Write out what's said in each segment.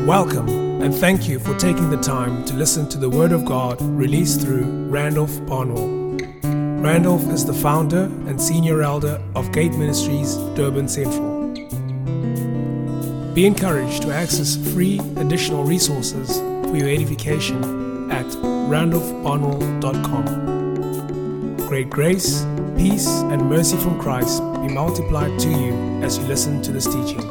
Welcome and thank you for taking the time to listen to the Word of God released through Randolph Barnwell. Randolph is the founder and senior elder of Gate Ministries, Durban Central. Be encouraged to access free additional resources for your edification at randolphbarnwell.com. Great grace, peace, and mercy from Christ be multiplied to you as you listen to this teaching.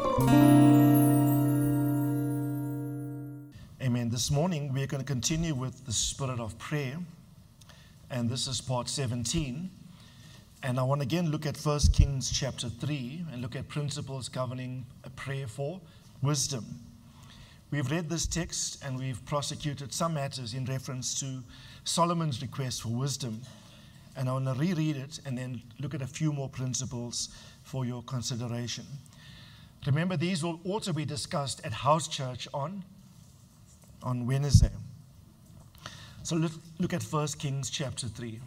Amen. This morning we're going to continue with the spirit of prayer, and this is part 17. And I want to again look at 1 Kings chapter 3 and look at principles governing a prayer for wisdom. We've read this text and we've prosecuted some matters in reference to Solomon's request for wisdom. And I want to reread it and then look at a few more principles for your consideration. Remember, these will also be discussed at House Church on Wednesday. So let's look at 1 Kings chapter 3.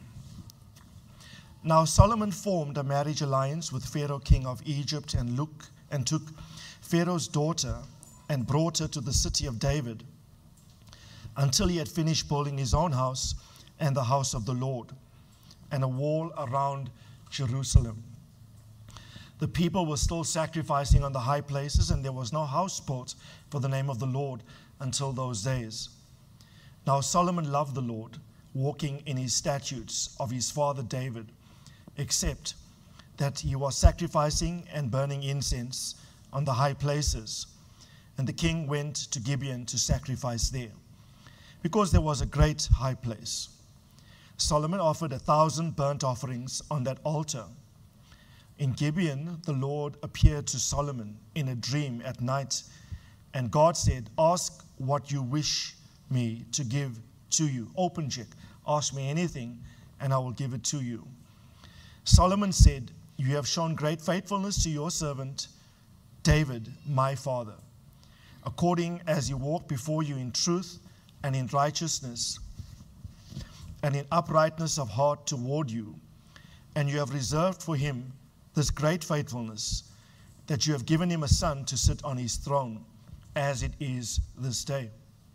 Now Solomon formed a marriage alliance with Pharaoh king of Egypt and took Pharaoh's daughter and brought her to the city of David until he had finished building his own house and the house of the Lord and a wall around Jerusalem. The people were still sacrificing on the high places, and there was no house built for the name of the Lord until those days. Now Solomon loved the Lord, walking in his statutes of his father David, except that he was sacrificing and burning incense on the high places. And the king went to Gibeon to sacrifice there, because there was a great high place. Solomon offered 1,000 burnt offerings on that altar. In Gibeon, the Lord appeared to Solomon in a dream at night, and God said, "Ask what you wish me to give to you." Open check. Ask me anything, and I will give it to you. Solomon said, "You have shown great faithfulness to your servant David, my father, according as he walked before you in truth and in righteousness and in uprightness of heart toward you. And you have reserved for him this great faithfulness, that you have given him a son to sit on his throne, as it is this day.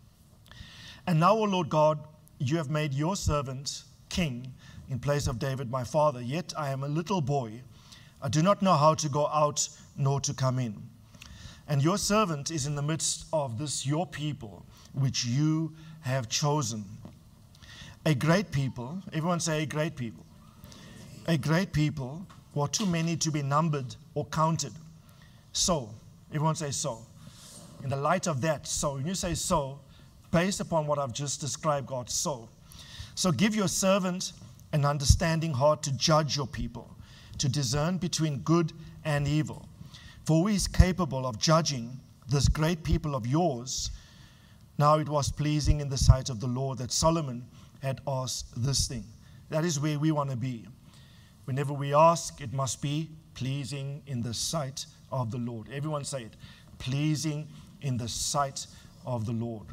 And now, O Lord God, you have made your servant king in place of David my father. Yet I am a little boy. I do not know how to go out nor to come in. And your servant is in the midst of this your people, which you have chosen. A great people," everyone say a great people. "A great people who are too many to be numbered or counted. So," everyone say so. In the light of that, so, when you say so, based upon what I've just described, God, so give your servant an understanding heart to judge your people, to discern between good and evil. For who is capable of judging this great people of yours? Now it was pleasing in the sight of the Lord that Solomon had asked this thing. That is where we want to be. Whenever we ask, it must be pleasing in the sight of the Lord. Everyone say it. Pleasing in the sight of the Lord.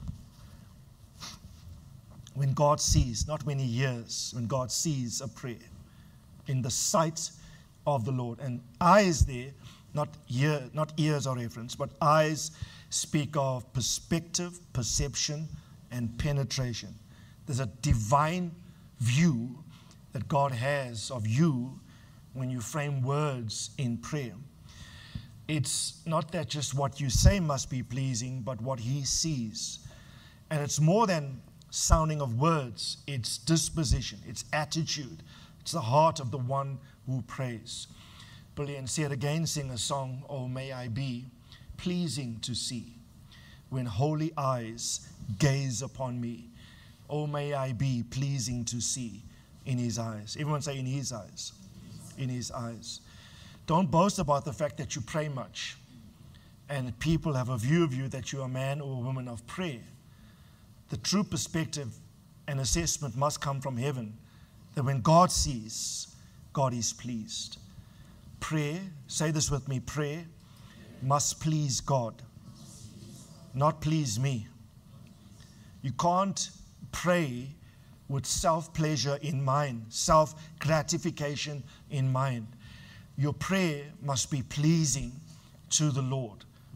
When God sees, not when he hears, when God sees a prayer, in the sight of the Lord. And eyes there, not ears are referenced, but eyes speak of perspective, perception, and penetration. There's a divine view that God has of you when you frame words in prayer. It's not that just what you say must be pleasing, but what he sees. And it's more than sounding of words. It's disposition, it's attitude, it's the heart of the one who prays. Billy and Sarah again sing a song, "Oh, may I be pleasing to see when holy eyes gaze upon me. Oh, may I be pleasing to see in his eyes." Everyone say in his eyes. In his eyes. Don't boast about the fact that you pray much and people have a view of you that you're a man or a woman of prayer. The true perspective and assessment must come from heaven, that when God sees, God is pleased. Prayer, say this with me, prayer must please God, not please me. You can't pray with self-pleasure in mind, self-gratification in mind. Your prayer must be pleasing to the Lord.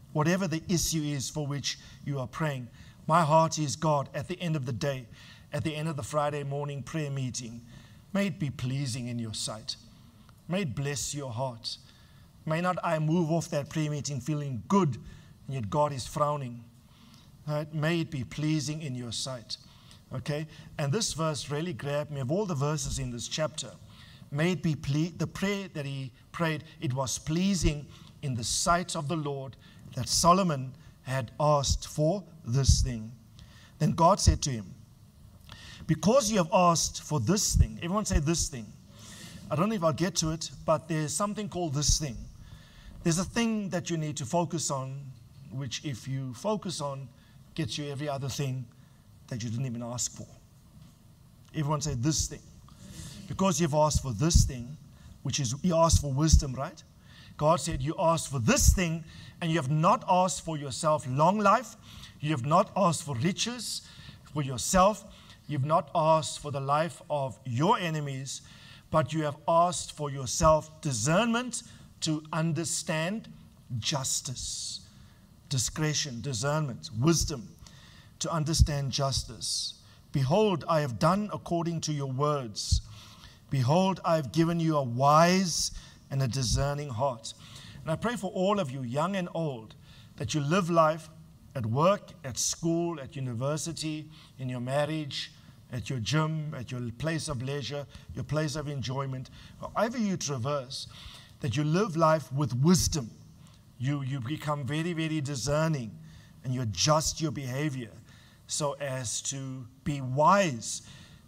whatever the issue is for which you are praying. My heart is, God, at the end of the day, at the end of the Friday morning prayer meeting, may it be pleasing in your sight. May it bless your heart. May not I move off that prayer meeting feeling good, and yet God is frowning. Right? May it be pleasing in your sight. Okay? And this verse really grabbed me. Of all the verses in this chapter, may it be the prayer that he prayed, it was pleasing in the sight of the Lord that Solomon had asked for this thing. Then God said to him, because you have asked for this thing, everyone say this thing. I don't know if I'll get to it, but there's something called this thing. There's a thing that you need to focus on, which if you focus on, gets you every other thing that you didn't even ask for. Everyone say this thing. Because you've asked for this thing, which is, you asked for wisdom, right? God said you asked for this thing, and you have not asked for yourself long life. You have not asked for riches for yourself. You've not asked for the life of your enemies, but you have asked for yourself discernment to understand justice, discretion, discernment, wisdom, to understand justice. Behold, I have done according to your words. Behold, I have given you a wise and a discerning heart. And I pray for all of you, young and old, that you live life at work, at school, at university, in your marriage, at your gym, at your place of leisure, your place of enjoyment, however you traverse, that you live life with wisdom. You become very, very discerning, and you adjust your behavior so as to be wise,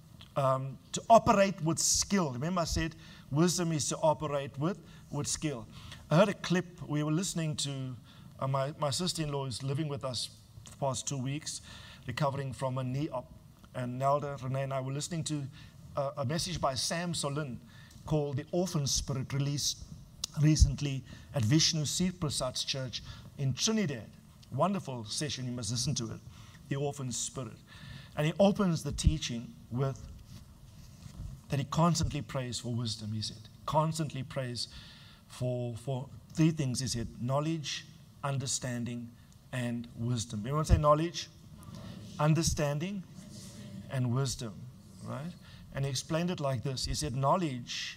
to operate with skill. Remember I said wisdom is to operate with skill. I heard a clip. We were listening to, my sister-in-law is living with us for the past 2 weeks, recovering from a knee op. And Nelda, Renee, and I were listening to a message by Sam Solin called The Orphan Spirit, released recently at Vishnu Sir Prasad's church in Trinidad. Wonderful session, you must listen to it. The Orphan Spirit. And he opens the teaching with that he constantly prays for wisdom, he said. Constantly prays for 3 things, he said. Knowledge, understanding, and wisdom. Everyone say knowledge, understanding, and wisdom, right? And he explained it like this. He said knowledge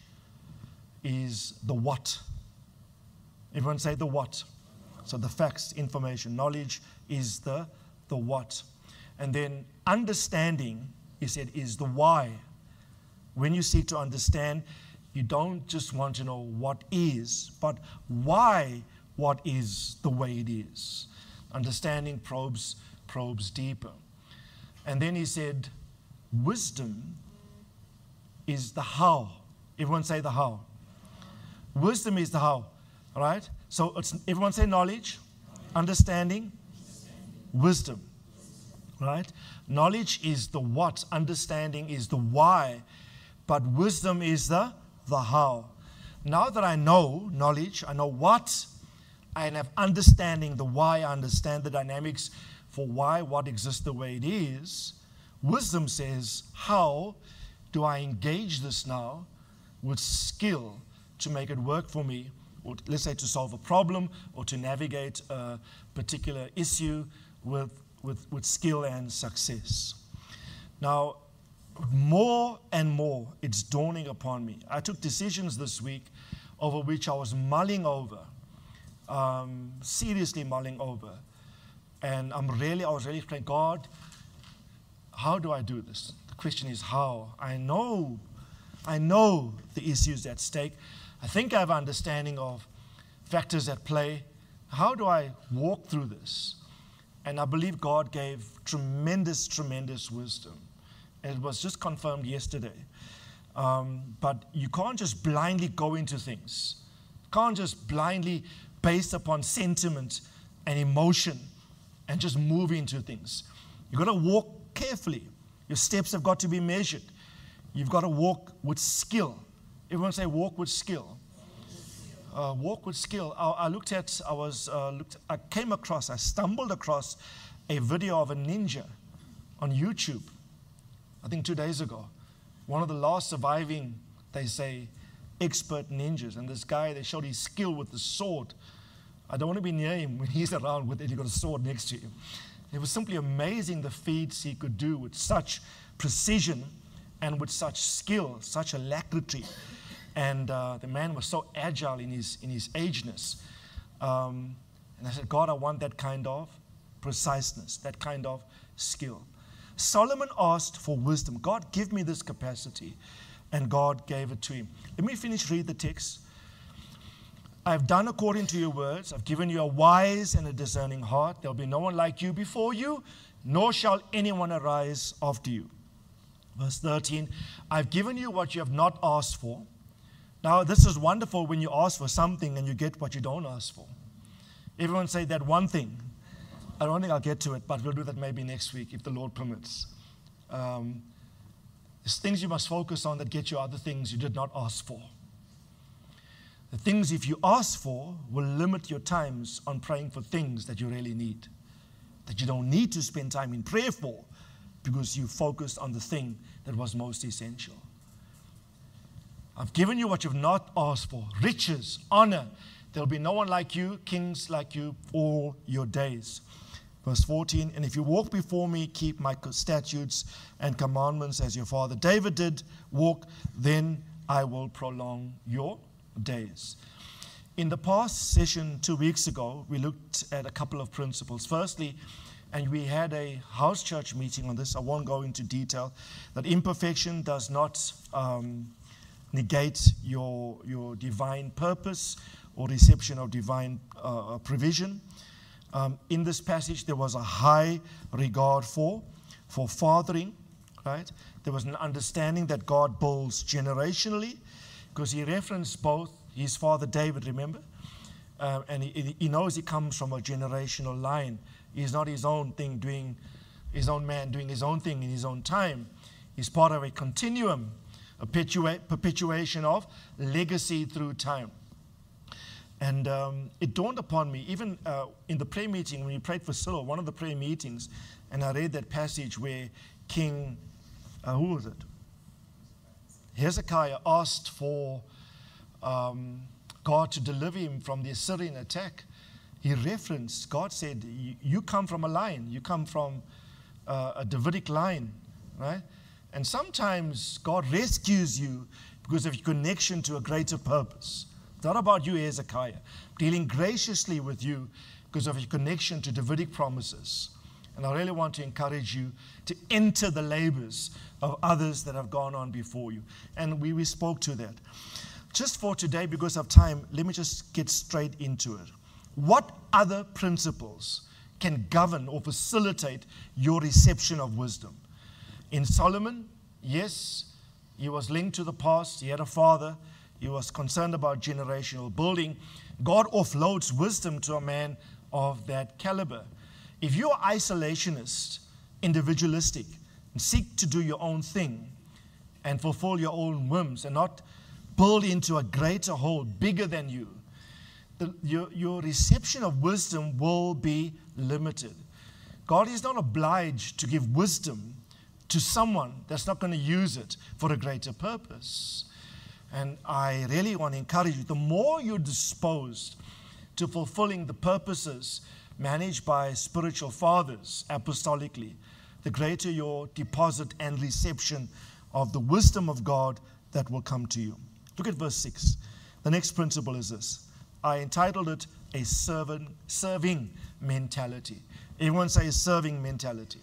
is the what. Everyone say the what. So the facts, information. Knowledge is the what. And then understanding, he said, is the why. When you seek to understand, you don't just want to know what is, but why what is the way it is. Understanding probes deeper. And then he said, wisdom is the how. Everyone say the how. Wisdom is the how, all right? So everyone say knowledge, understanding, wisdom, right? Knowledge is the what, understanding is the why, but wisdom is the how. Now that I know knowledge, I know what, I have understanding the why, I understand the dynamics for why what exists the way it is. Wisdom says, how do I engage this now with skill to make it work for me, or let's say to solve a problem or to navigate a particular issue with skill and success. Now, more and more, it's dawning upon me. I took decisions this week over which I was mulling over, seriously mulling over. And I was really praying, God, how do I do this? The question is how. I know the issues at stake. I think I have an understanding of factors at play. How do I walk through this? And I believe God gave tremendous, tremendous wisdom. It was just confirmed yesterday. But you can't just blindly go into things. You can't just blindly, based upon sentiment and emotion, and just move into things. You've got to walk carefully. Your steps have got to be measured. You've got to walk with skill. Everyone say walk with skill. Walk with skill. I stumbled across a video of a ninja on YouTube, I think 2 days ago. One of the last surviving, they say, expert ninjas. And this guy, they showed his skill with the sword. I don't want to be near him when he's around with it. He's got a sword next to him. It was simply amazing the feats he could do with such precision and with such skill, such alacrity. And the man was so agile in his ageness. And I said, God, I want that kind of preciseness, that kind of skill. Solomon asked for wisdom. God, give me this capacity. And God gave it to him. Let me read the text. I have done according to your words. I've given you a wise and a discerning heart. There will be no one like you before you, nor shall anyone arise after you. Verse 13, I've given you what you have not asked for. Now, this is wonderful when you ask for something and you get what you don't ask for. Everyone say that one thing. I don't think I'll get to it, but we'll do that maybe next week if the Lord permits. There's things you must focus on that get you other things you did not ask for. The things, if you ask for, will limit your times on praying for things that you really need, that you don't need to spend time in prayer for because you focused on the thing that was most essential. I've given you what you've not asked for, riches, honor. There'll be no one like you, kings like you, all your days. Verse 14, and if you walk before me, keep my statutes and commandments as your father David did walk, then I will prolong your days. In the past session 2 weeks ago, we looked at a couple of principles. Firstly, and we had a house church meeting on this. I won't go into detail. That imperfection does not negate your divine purpose or reception of divine provision. In this passage, there was a high regard for fathering, right? There was an understanding that God builds generationally, because he referenced both his father David, remember? And he knows he comes from a generational line. He's not his own thing, doing his own man, doing his own thing in his own time. He's part of a continuum, a perpetuation of legacy through time. And it dawned upon me, even in the prayer meeting, when we prayed for Silo, one of the prayer meetings, and I read that passage where King, who was it? Hezekiah asked for God to deliver him from the Assyrian attack. He referenced, God said, you come from a line. You come from a Davidic line, right? And sometimes God rescues you because of your connection to a greater purpose. It's not about you, Hezekiah, dealing graciously with you because of your connection to Davidic promises. And I really want to encourage you to enter the labors of others that have gone on before you. And we spoke to that. Just for today, because of time, let me just get straight into it. What other principles can govern or facilitate your reception of wisdom? In Solomon, yes, he was linked to the past. He had a father. He was concerned about generational building. God offloads wisdom to a man of that caliber. If you're isolationist, individualistic, and seek to do your own thing and fulfill your own whims and not build into a greater whole, bigger than you, your reception of wisdom will be limited. God is not obliged to give wisdom to someone that's not going to use it for a greater purpose. And I really want to encourage you, the more you're disposed to fulfilling the purposes managed by spiritual fathers apostolically, the greater your deposit and reception of the wisdom of God that will come to you. Look at verse 6. The next principle is this. I entitled it a serving mentality. Everyone say a serving mentality.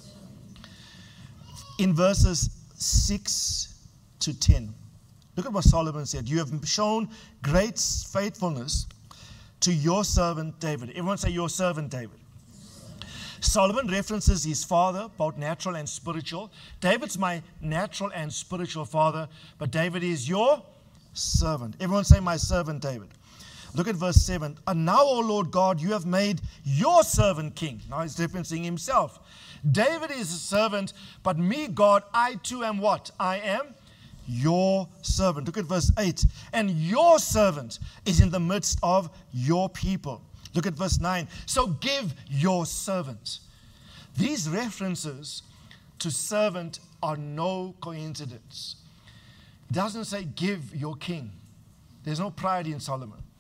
In verses 6 to 10, look at what Solomon said. You have shown great faithfulness to your servant David. Everyone say your servant David. Solomon references his father, both natural and spiritual. David's my natural and spiritual father, but David is your servant. Everyone say my servant David. Look at verse 7. And now, O Lord God, you have made your servant king. Now he's referencing himself. David is a servant, but me, God, I too am what? I am your servant. Look at verse 8. And your servant is in the midst of your people. Look at verse 9. So give your servant. These references to servant are no coincidence. It doesn't say give your king. There's no pride in Solomon.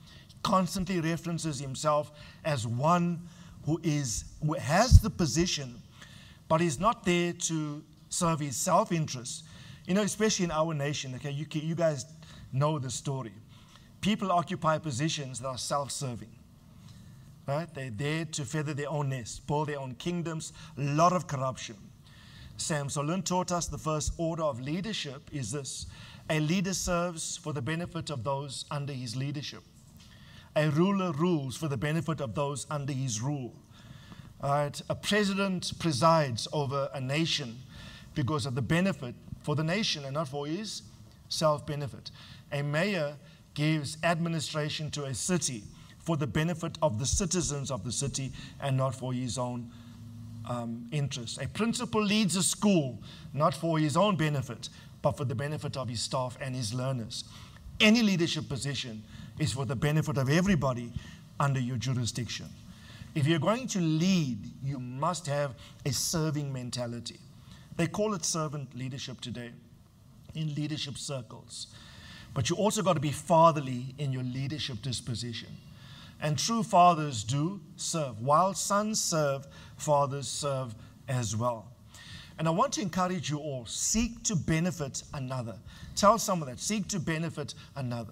constantly references himself as one who has the position, but is not there to serve his self-interest. You know, especially in our nation, okay, you guys know the story. People occupy positions that are self-serving, right? They're there to feather their own nest, build their own kingdoms, a lot of corruption. Sam Solon taught us the first order of leadership is this: a leader serves for the benefit of those under his leadership. A ruler rules for the benefit of those under his rule. All right? A president presides over a nation because of the benefit for the nation and not for his self-benefit. A mayor gives administration to a city for the benefit of the citizens of the city and not for his own interest. A principal leads a school not for his own benefit, but for the benefit of his staff and his learners. Any leadership position is for the benefit of everybody under your jurisdiction. If you're going to lead, you must have a serving mentality. They call it servant leadership today in leadership circles. But you also got to be fatherly in your leadership disposition. And true fathers do serve. While sons serve, fathers serve as well. And I want to encourage you all, seek to benefit another. Tell someone that, seek to benefit another.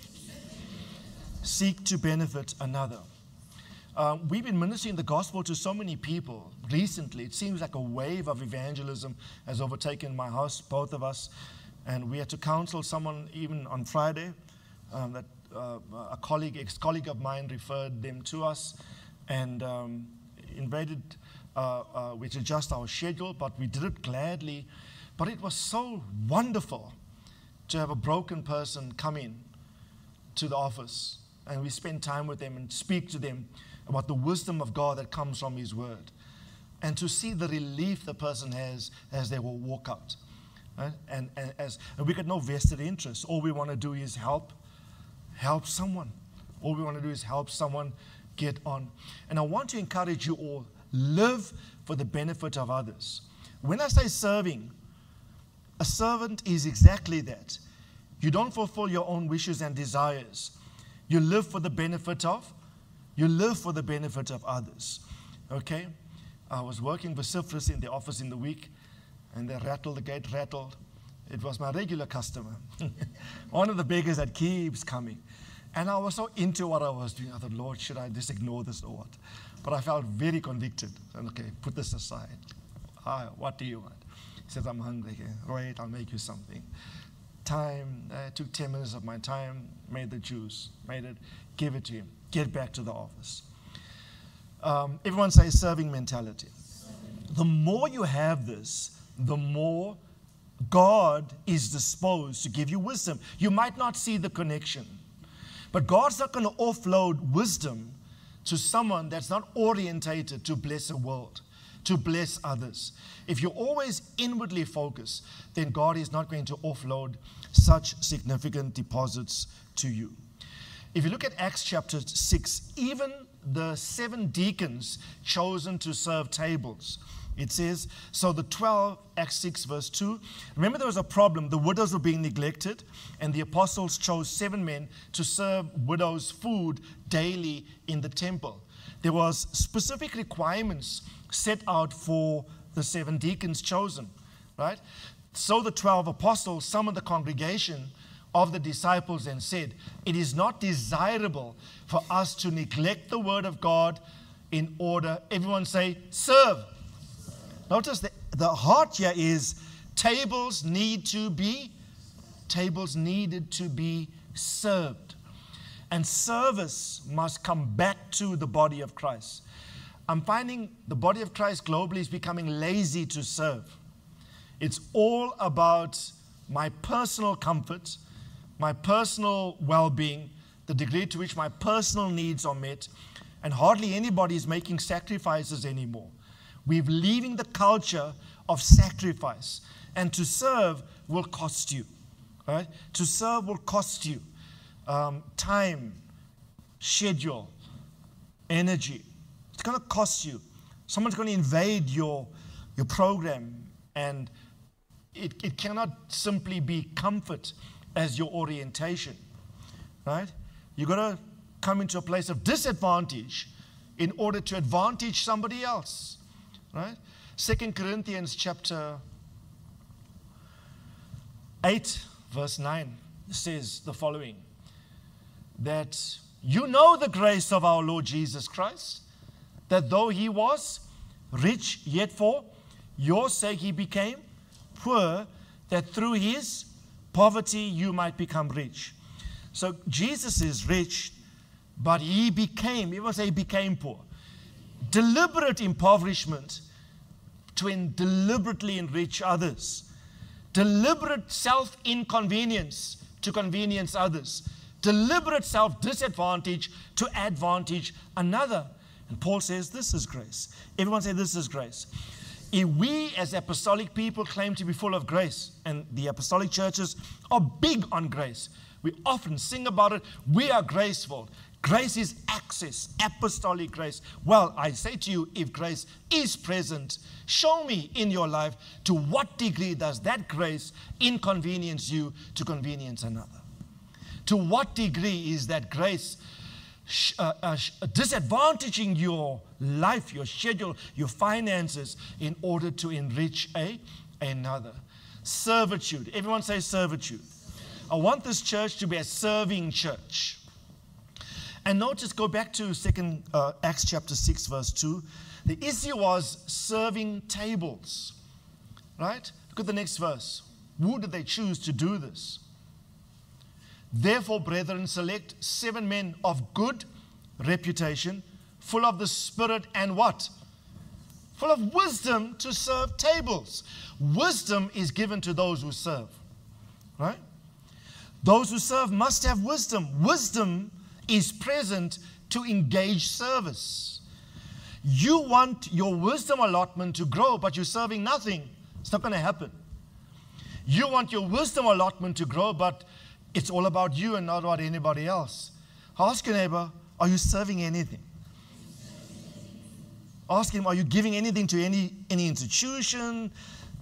Seek to benefit another. We've been ministering the gospel to so many people recently. It seems like a wave of evangelism has overtaken my house, both of us. And we had to counsel someone even on Friday that a ex-colleague of mine referred them to us and invited, we to adjust our schedule, but we did it gladly. But it was so wonderful to have a broken person come in to the office, and we spend time with them and speak to them about the wisdom of God that comes from His Word, and to see the relief the person has as they will walk out. Right? And we got no vested interest. All we want to do is help someone. All we want to do is help someone get on. And I want to encourage you all, live for the benefit of others. When I say serving, a servant is exactly that. You don't fulfill your own wishes and desires. You live for the benefit of others. Okay? I was working vociferous in the office in the week, and the gate rattled. It was my regular customer. One of the beggars that keeps coming. And I was so into what I was doing. I thought, Lord, should I just ignore this or what? But I felt very convicted. And okay, put this aside. Hi, what do you want? He says, I'm hungry. Right, I'll make you something. Time, I took 10 minutes of my time, made the juice, made it, give it to him, get back to the office. Everyone say serving mentality. The more you have this, the more God is disposed to give you wisdom. You might not see the connection, but God's not going to offload wisdom to someone that's not orientated to bless a world, to bless others. If you're always inwardly focused, then God is not going to offload such significant deposits to you. If you look at Acts chapter 6, even the 7 deacons chosen to serve tables, it says, so the 12, Acts 6 verse 2, remember there was a problem. The widows were being neglected, and the apostles chose 7 men to serve widows food daily in the temple. There was specific requirements set out for the 7 deacons chosen, right? So the 12 apostles summoned the congregation of the disciples and said, it is not desirable for us to neglect the word of God in order, everyone say, serve. Notice the heart here is tables needed to be served. And service must come back to the body of Christ. I'm finding the body of Christ globally is becoming lazy to serve. It's all about my personal comfort, my personal well-being, the degree to which my personal needs are met, and hardly anybody is making sacrifices anymore. We're leaving the culture of sacrifice. And to serve will cost you. Right? To serve will cost you time, schedule, energy. It's going to cost you. Someone's going to invade your program, and it cannot simply be comfort as your orientation. Right? You've got to come into a place of disadvantage in order to advantage somebody else. Right? 2 Corinthians chapter 8, verse 9 says the following, that you know the grace of our Lord Jesus Christ, that though he was rich, yet for your sake he became poor, that through his poverty you might become rich. So Jesus is rich, but he became, everyone say he became poor. Deliberate impoverishment to deliberately enrich others. Deliberate self-inconvenience to convenience others. Deliberate self-disadvantage to advantage another. And Paul says this is grace. Everyone say this is grace. If we as apostolic people claim to be full of grace, and the apostolic churches are big on grace, we often sing about it, we are graceful. Grace is access, apostolic grace. Well, I say to you, if grace is present, show me in your life to what degree does that grace inconvenience you to convenience another. To what degree is that grace disadvantaging your life, your schedule, your finances in order to enrich another? Servitude. Everyone say servitude. I want this church to be a serving church. And notice, go back to Acts chapter 6, verse 2. The issue was serving tables. Right? Look at the next verse. Who did they choose to do this? Therefore, brethren, select 7 men of good reputation, full of the Spirit and what? Full of wisdom to serve tables. Wisdom is given to those who serve. Right? Those who serve must have wisdom. Wisdom is present to engage service. You want your wisdom allotment to grow, but you're serving nothing. It's not going to happen. You want your wisdom allotment to grow, but it's all about you and not about anybody else. Ask your neighbor, are you serving anything? Ask him, are you giving anything to any institution?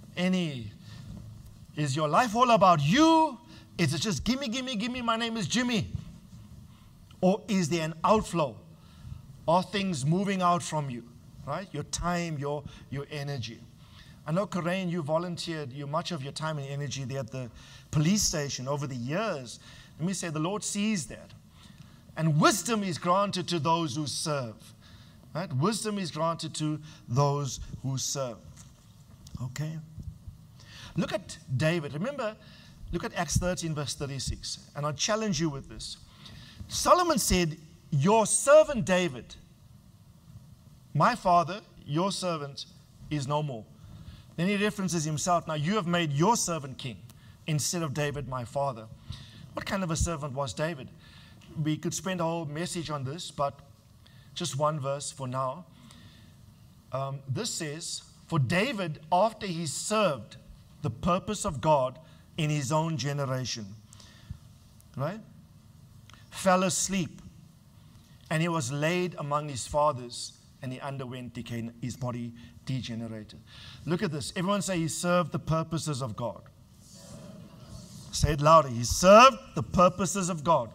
Is your life all about you? Is it just gimme, gimme, gimme, my name is Jimmy? Or is there an outflow? Are things moving out from you? Right? Your time, your energy. I know, Corinne, you volunteered much of your time and energy there at the police station over the years. Let me say, the Lord sees that. And wisdom is granted to those who serve. Right? Wisdom is granted to those who serve. Okay? Look at David. Remember, look at Acts 13, verse 36. And I'll challenge you with this. Solomon said, your servant David, my father, your servant, is no more. Then he references himself. Now you have made your servant king instead of David, my father. What kind of a servant was David? We could spend a whole message on this, but just one verse for now. This says, for David, after he served the purpose of God in his own generation, right, fell asleep, and he was laid among his fathers, and he underwent decay, his body degenerated. Look at this. Everyone say he served the purposes of God. Say it louder. He served the purposes of God.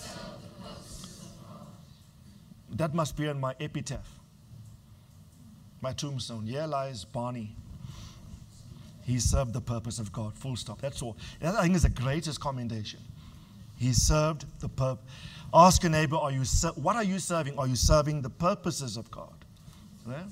That must be on my epitaph, my tombstone. Here lies Barney. He served the purpose of God. Full stop. That's all. That, I think, is the greatest commendation. He served the purpose. Ask your neighbor, what are you serving? Are you serving the purposes of God? Right?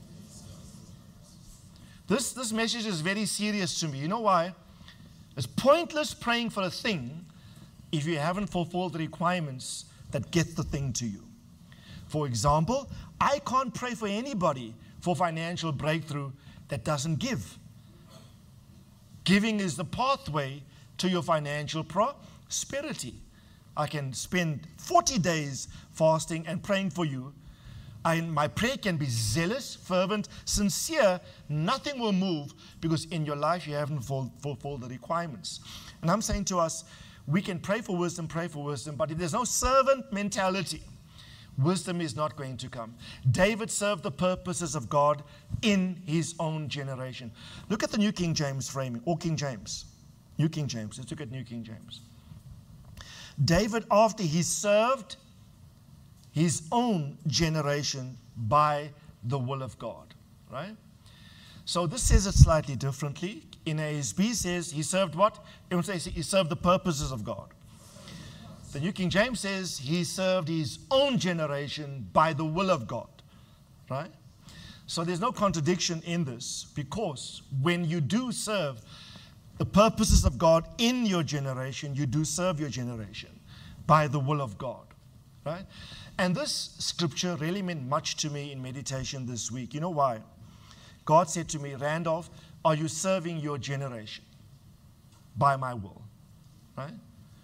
This message is very serious to me. You know why? It's pointless praying for a thing if you haven't fulfilled the requirements that get the thing to you. For example, I can't pray for anybody for financial breakthrough that doesn't give. Giving is the pathway to your financial prosperity. I can spend 40 days fasting and praying for you. My prayer can be zealous, fervent, sincere. Nothing will move because in your life you haven't fulfilled the requirements. And I'm saying to us, we can pray for wisdom, but if there's no servant mentality, wisdom is not going to come. David served the purposes of God in his own generation. Look at the New King James framing, or King James. New King James. Let's look at New King James. David, after he served his own generation by the will of God, right? So this says it slightly differently. In ASB says he served what? Everyone says he served the purposes of God. The New King James says he served his own generation by the will of God, right? So there's no contradiction in this, because when you do serve the purposes of God in your generation, you do serve your generation by the will of God, right? And this scripture really meant much to me in meditation this week. You know why? God said to me, Randolph, are you serving your generation by my will, right?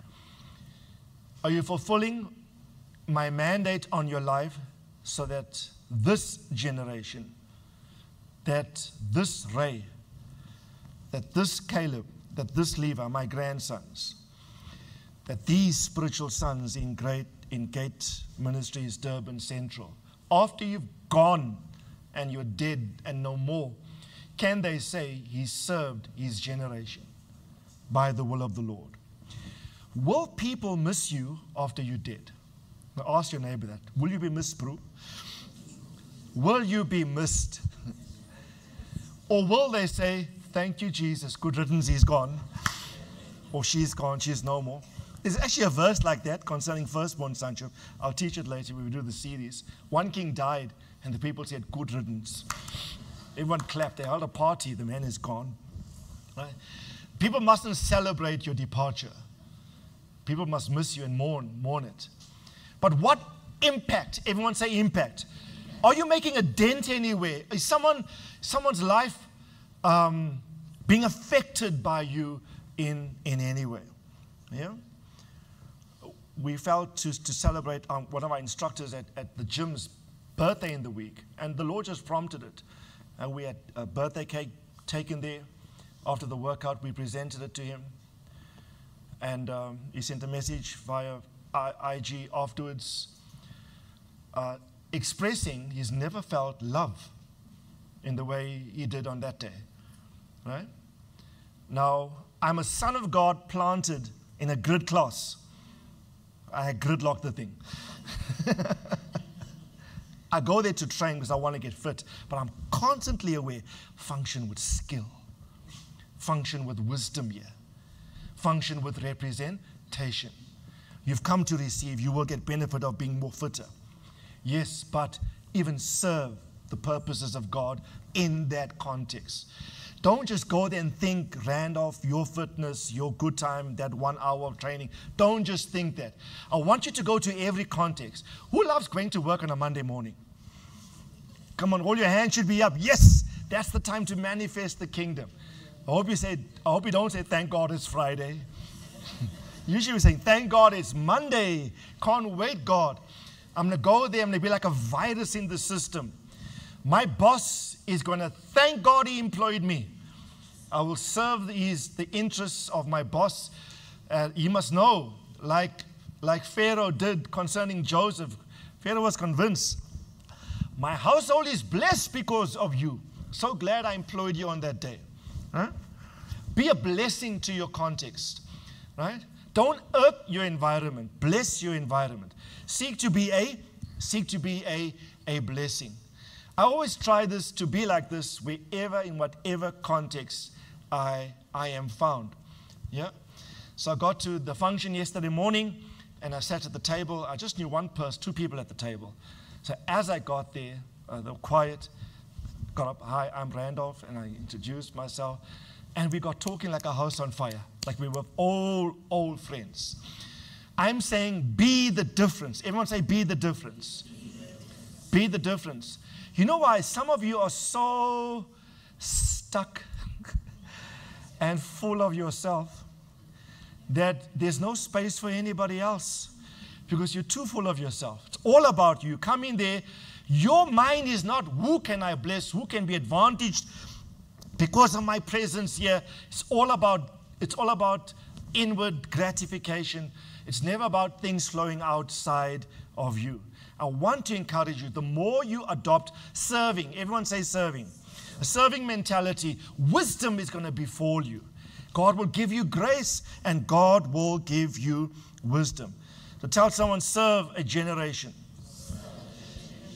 Are you fulfilling my mandate on your life so that this generation, that this Ray, that this Caleb, that this Levi, my grandsons, that these spiritual sons in Gate Ministries, Durban Central, after you've gone and you're dead and no more, can they say he served his generation by the will of the Lord? Will people miss you after you're dead? Now ask your neighbor that. Will you be missed, bro? Will you be missed? Or will they say, thank you, Jesus, good riddance, he's gone. Or she's gone, she's no more. There's actually a verse like that concerning firstborn sonship. I'll teach it later when we do the series. One king died, and the people said, good riddance. Everyone clapped. They held a party. The man is gone. Right? People mustn't celebrate your departure. People must miss you and mourn it. But what impact? Everyone say impact. Are you making a dent anywhere? Is someone's life being affected by you in any way? Yeah. We felt to celebrate one of our instructors at the gym's birthday in the week, and the Lord just prompted it. And we had a birthday cake taken there. After the workout, we presented it to him, and he sent a message via IG afterwards, expressing he's never felt love in the way he did on that day. Right? Now, I'm a son of God planted in a grid class. I had gridlocked the thing. I go there to train because I want to get fit, but I'm constantly aware, function with skill, function with wisdom here, function with representation. You've come to receive, you will get benefit of being more fitter. Yes, but even serve the purposes of God in that context. Don't just go there and think, Randolph, your fitness, your good time, that 1 hour of training. Don't just think that. I want you to go to every context. Who loves going to work on a Monday morning? Come on, all your hands should be up. Yes, that's the time to manifest the kingdom. I hope you don't say, thank God it's Friday. Usually we're saying, thank God it's Monday. Can't wait, God. I'm going to go there. I'm going to be like a virus in the system. My boss is going to thank God he employed me. I will serve the interests of my boss. He must know, like Pharaoh did concerning Joseph. Pharaoh was convinced, my household is blessed because of you. So glad I employed you on that day. Huh? Be a blessing to your context. Right? Don't irk your environment. Bless your environment. Seek to be a blessing. I always try to be like this wherever, in whatever context I am found. Yeah. So I got to the function yesterday morning, and I sat at the table. I just knew two people at the table. So as I got there, they were quiet. Got up, hi, I'm Randolph, and I introduced myself. And we got talking like a house on fire, like we were old friends. I'm saying, be the difference. Everyone say, be the difference. Be the difference. You know why some of you are so stuck and full of yourself that there's no space for anybody else because you're too full of yourself. It's all about you. Come in there. Your mind is not who can I bless, who can be advantaged because of my presence here. It's all about inward gratification. It's never about things flowing outside of you. I want to encourage you, the more you adopt serving, everyone say serving, a serving mentality, wisdom is going to befall you. God will give you grace and God will give you wisdom. So tell someone, serve a generation.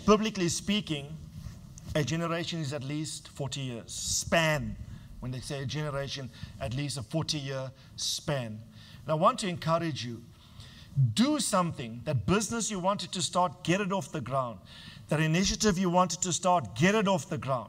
Biblically speaking, a generation is at least 40 years. Span. When they say a generation, at least a 40-year span. And I want to encourage you. Do something. That business you wanted to start, get it off the ground. That initiative you wanted to start, get it off the ground.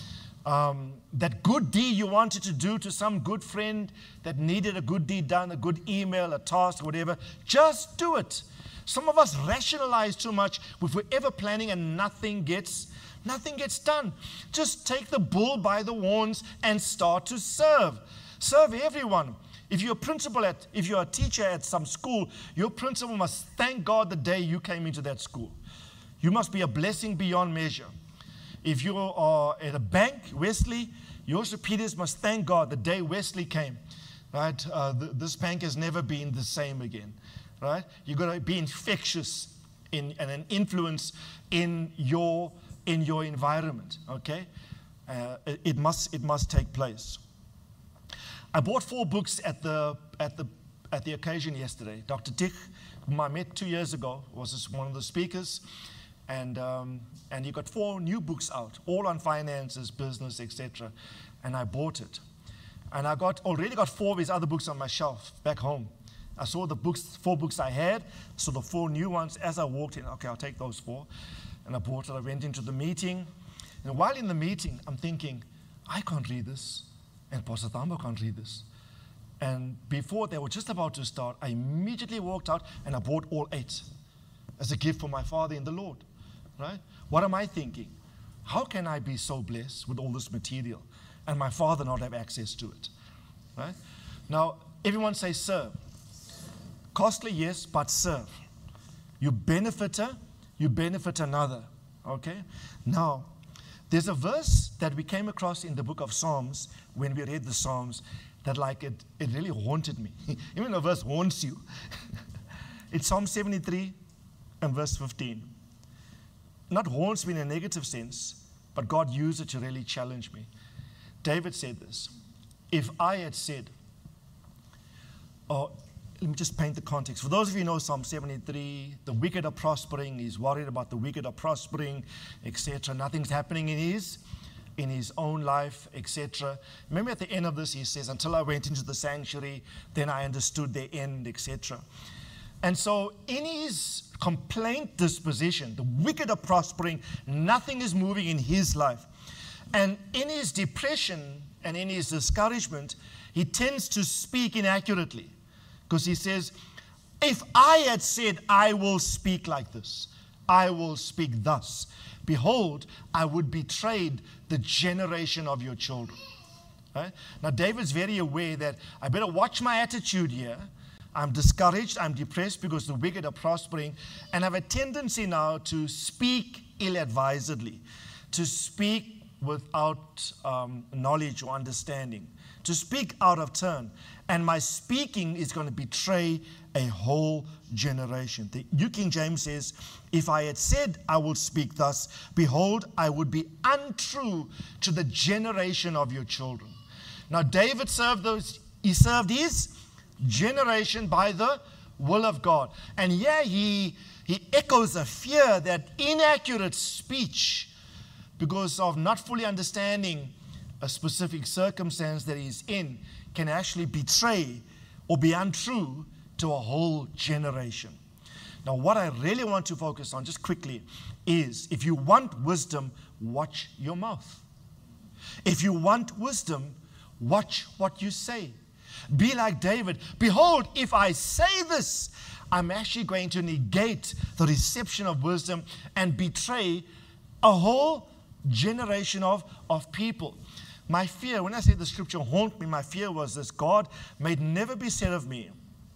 That good deed you wanted to do to some good friend that needed a good deed done, a good email, a task, whatever, just do it. Some of us rationalize too much if we're ever planning and nothing gets done. Just take the bull by the horns and start to serve. Serve everyone. If you're a teacher at some school, your principal must thank God the day you came into that school. You must be a blessing beyond measure. If you are at a bank, Wesley, your superiors must thank God the day Wesley came. Right? This bank has never been the same again. Right? You've got to be infectious and an influence in your environment. Okay? It must take place. I bought 4 books at the occasion yesterday. Dr. Dick, whom I met 2 years ago, was one of the speakers, and he got 4 new books out, all on finances, business, etc. And I bought it, and I already got 4 of his other books on my shelf back home. I saw the 4 books I had, so the 4 new ones. As I walked in, okay, I'll take those 4, and I bought it. I went into the meeting, and while in the meeting, I'm thinking, I can't read this. And Pastor Thambo can't read this. And before they were just about to start, I immediately walked out and I bought all 8 as a gift for my father in the Lord. Right? What am I thinking? How can I be so blessed with all this material and my father not have access to it? Right? Now, everyone say serve. Costly, yes, but serve. You benefit her, you benefit another. Okay? Now, there's a verse that we came across in the book of Psalms when we read the Psalms that it really haunted me. Even a verse haunts you. It's Psalm 73 and verse 15. Not haunts me in a negative sense, but God used it to really challenge me. David said this, if I had said, let me just paint the context. For those of you who know Psalm 73, the wicked are prospering. He's worried about the wicked are prospering, etc. Nothing's happening in his own life, etc. Remember at the end of this, he says, until I went into the sanctuary, then I understood their end, etc. And so in his complaint disposition, the wicked are prospering, nothing is moving in his life. And in his depression and in his discouragement, he tends to speak inaccurately. Because he says, if I had said, I will speak like this, I will speak thus, behold, I would betray the generation of your children. Right? Now, David's very aware that I better watch my attitude here. I'm discouraged, I'm depressed because the wicked are prospering, and I have a tendency now to speak ill-advisedly, to speak without knowledge or understanding, to speak out of turn. And my speaking is going to betray a whole generation. The New King James says, if I had said I will speak thus, behold, I would be untrue to the generation of your children. Now David served his generation by the will of God. And here he echoes a fear that inaccurate speech, because of not fully understanding a specific circumstance that he's in, can actually betray or be untrue to a whole generation. Now, what I really want to focus on, just quickly, is if you want wisdom, watch your mouth. If you want wisdom, watch what you say. Be like David. Behold, if I say this, I'm actually going to negate the reception of wisdom and betray a whole generation of people. My fear, when I say the scripture haunt me, my fear was this: God, may it never be said of me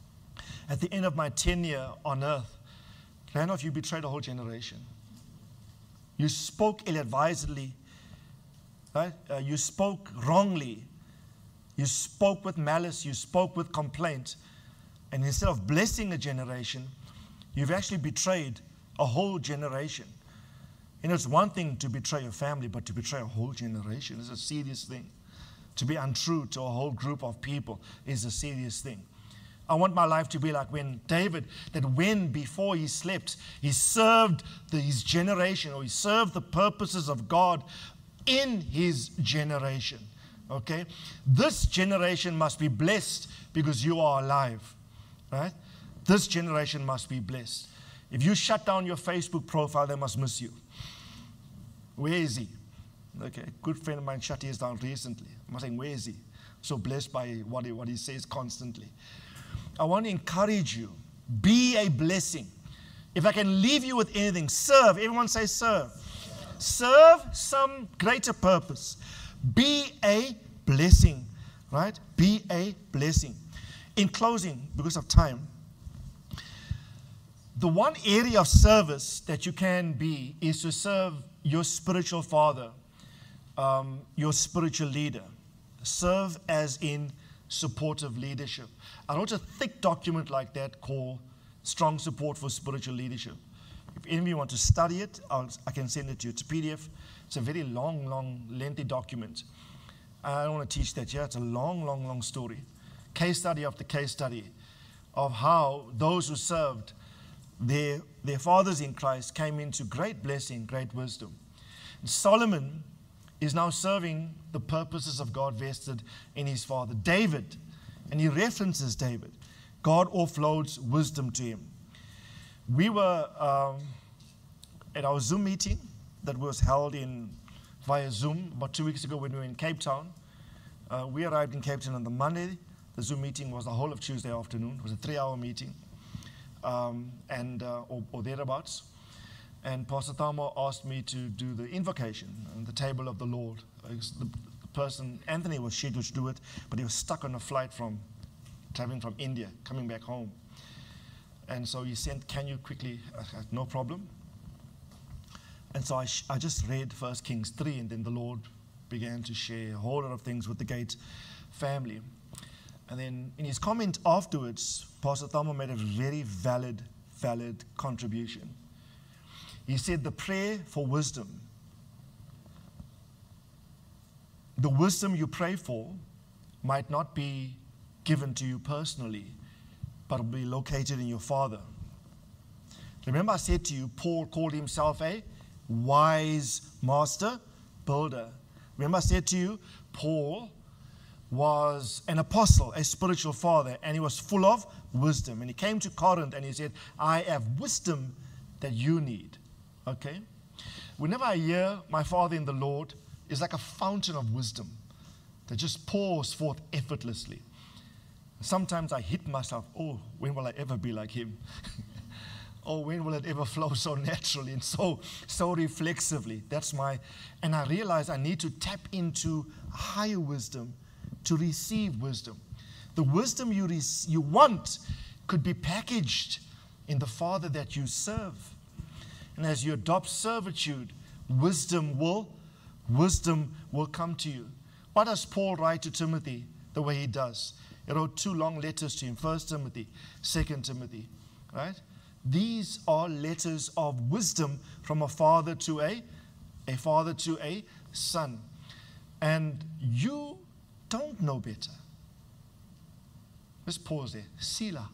at the end of my tenure on earth, Randolph, you betrayed a whole generation. You spoke ill-advisedly, right? You spoke wrongly. You spoke with malice. You spoke with complaint. And instead of blessing a generation, you've actually betrayed a whole generation. You know, it's one thing to betray a family, but to betray a whole generation is a serious thing. To be untrue to a whole group of people is a serious thing. I want my life to be like when David, that when before he slept, he served his generation, or he served the purposes of God in his generation. Okay? This generation must be blessed because you are alive. Right? This generation must be blessed. If you shut down your Facebook profile, they must miss you. Where is he? Okay, a good friend of mine shut his down recently. I'm saying, where is he? So blessed by what he says constantly. I want to encourage you. Be a blessing. If I can leave you with anything, serve. Everyone say serve. Serve some greater purpose. Be a blessing. Right? Be a blessing. In closing, because of time, the one area of service that you can be is to serve your spiritual father, your spiritual leader. Serve as in supportive leadership. I wrote a thick document like that called Strong Support for Spiritual Leadership. If any of you want to study it, I can send it to you. It's a PDF. It's a very long, lengthy document. I don't want to teach that here. It's a long story. Case study after case study of how those who served their fathers in Christ came into great blessing, great wisdom. And Solomon is now serving the purposes of God vested in his father. David, and he references David. God offloads wisdom to him. We were at our Zoom meeting that was held via Zoom about 2 weeks ago when we were in Cape Town. We arrived in Cape Town on the Monday. The Zoom meeting was the whole of Tuesday afternoon. It was a 3-hour meeting, or thereabouts. And Pastor Tamo asked me to do the invocation on the table of the Lord. The person, Anthony, was scheduled to do it, but he was stuck on a flight traveling from India, coming back home. And so he sent, can you quickly, no problem. And so I just read 1 Kings 3, and then the Lord began to share a whole lot of things with the Gate family. And then in his comment afterwards, Pastor Tamo made a very valid contribution. He said the prayer for wisdom, the wisdom you pray for might not be given to you personally, but will be located in your Father. Remember I said to you, Paul called himself a wise master builder. Remember I said to you, Paul was an apostle, a spiritual father, and he was full of wisdom. And he came to Corinth and he said, I have wisdom that you need. Okay? Whenever I hear my Father in the Lord, it's like a fountain of wisdom that just pours forth effortlessly. Sometimes I hit myself, oh, when will I ever be like him? Oh, when will it ever flow so naturally and so reflexively? And I realize I need to tap into higher wisdom to receive wisdom. The wisdom you want could be packaged in the Father that you serve. And as you adopt servitude, wisdom will come to you. Why does Paul write to Timothy the way he does? He wrote 2 long letters to him, 1 Timothy, 2 Timothy, right? These are letters of wisdom from a father to a son. And you don't know better. Let's pause there. Selah.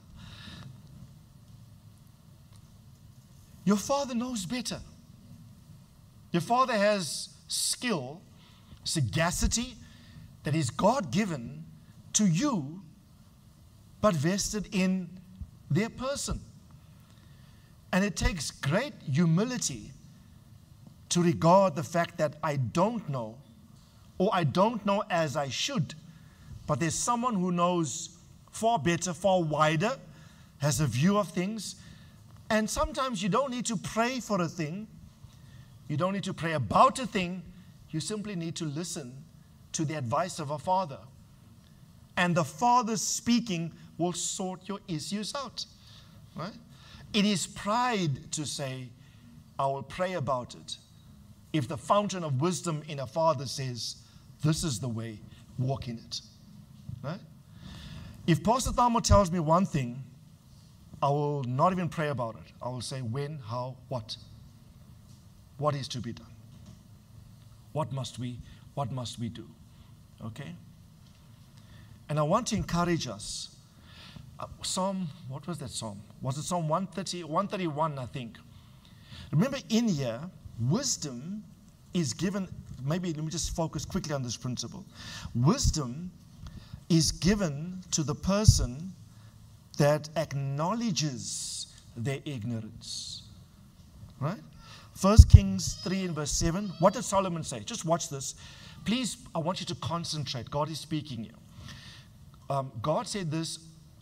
Your Father knows better. Your Father has skill, sagacity that is God-given to you, but vested in their person. And it takes great humility to regard the fact that I don't know, or I don't know as I should, but there's someone who knows far better, far wider, has a view of things. And sometimes you don't need to pray for a thing. You don't need to pray about a thing. You simply need to listen to the advice of a father. And the Father speaking will sort your issues out. Right? It is pride to say, I will pray about it. If the fountain of wisdom in a father says, this is the way, walk in it. Right? If Pastor Tamo tells me one thing, I will not even pray about it. I will say when, how, what. What is to be done? What must we do? Okay? And I want to encourage us. Psalm, what was that psalm? Was it Psalm 130, 131, I think? Remember in here, wisdom is given, maybe let me just focus quickly on this principle. Wisdom is given to the person that acknowledges their ignorance. Right? 1 Kings 3 and verse 7. What did Solomon say? Just watch this. Please, I want you to concentrate. God is speaking here. God said this.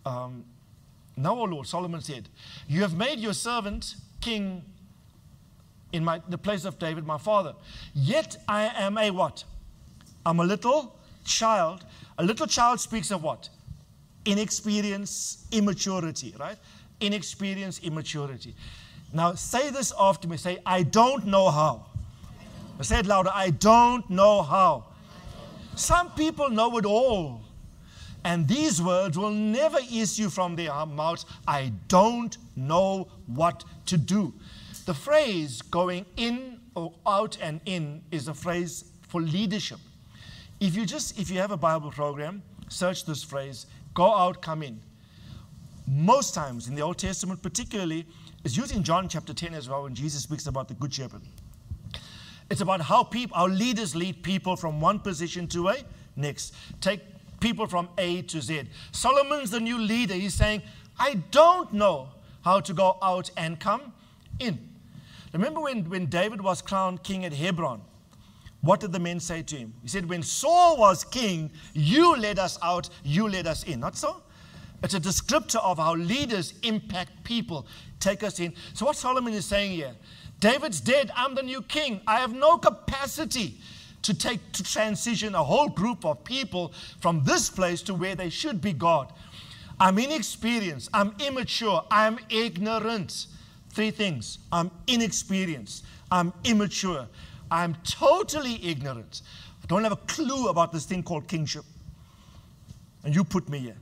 Now, O Lord, Solomon said, you have made your servant king in the place of David, my father. Yet I am a what? I'm a little child. A little child speaks of what? Inexperience, immaturity, right? Inexperience, immaturity. Now, say this after me. Say, I don't know how. Say it louder. I don't know how. Some people know it all. And these words will never issue from their mouths. I don't know what to do. The phrase going in or out and in is a phrase for leadership. If you have a Bible program, search this phrase, go out, come in. Most times in the Old Testament particularly, it's used in John chapter 10 as well when Jesus speaks about the Good Shepherd. It's about how leaders lead people from one position to a next. Take people from A to Z. Solomon's the new leader. He's saying, I don't know how to go out and come in. Remember when David was crowned king at Hebron, what did the men say to him? He said, when Saul was king, you led us out, you led us in. Not so? It's a descriptor of how leaders impact people, take us in. So what Solomon is saying here, David's dead, I'm the new king. I have no capacity to transition a whole group of people from this place to where they should be God. I'm inexperienced, I'm immature, I'm ignorant. Three things. I'm inexperienced, I'm immature, I'm totally ignorant. I don't have a clue about this thing called kingship. And you put me here.